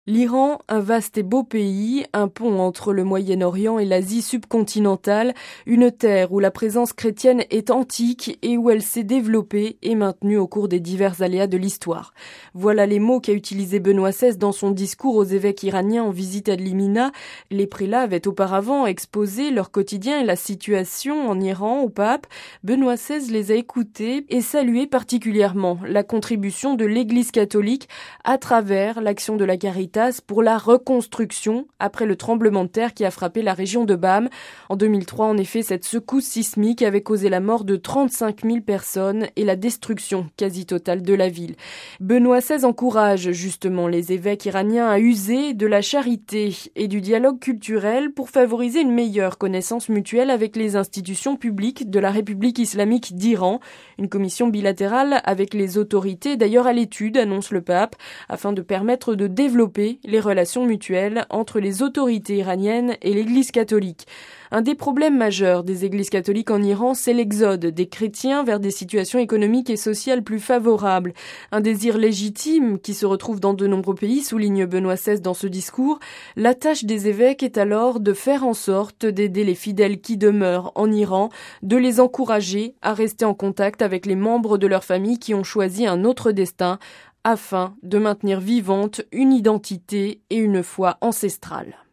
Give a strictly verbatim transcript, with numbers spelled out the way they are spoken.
L'Iran, un vaste et beau pays, un pont entre le Moyen-Orient et l'Asie subcontinentale, une terre où la présence chrétienne est antique et où elle s'est développée et maintenue au cours des divers aléas de l'histoire. Voilà les mots qu'a utilisé Benoît seize dans son discours aux évêques iraniens en visite à Limina. Les prélats avaient auparavant exposé leur quotidien et la situation en Iran au pape. Benoît seize les a écoutés et salué particulièrement la contribution de l'Église catholique à travers l'action de la Caritas pour la reconstruction après le tremblement de terre qui a frappé la région de Bam. En deux mille trois, en effet, cette secousse sismique avait causé la mort de trente-cinq mille personnes et la destruction quasi totale de la ville. Benoît seize encourage justement les évêques iraniens à user de la charité et du dialogue culturel pour favoriser une meilleure connaissance mutuelle avec les institutions publiques de la République islamique d'Iran. Une commission bilatérale avec les autorités, d'ailleurs à l'étude, annonce le pape, afin de permettre de développer les relations mutuelles entre les autorités iraniennes et l'Église catholique. Un des problèmes majeurs des églises catholiques en Iran, c'est l'exode des chrétiens vers des situations économiques et sociales plus favorables. Un désir légitime qui se retrouve dans de nombreux pays, souligne Benoît seize dans ce discours. La tâche des évêques est alors de faire en sorte d'aider les fidèles qui demeurent en Iran, de les encourager à rester en contact avec les membres de leur famille qui ont choisi un autre destin, afin de maintenir vivante une identité et une foi ancestrale.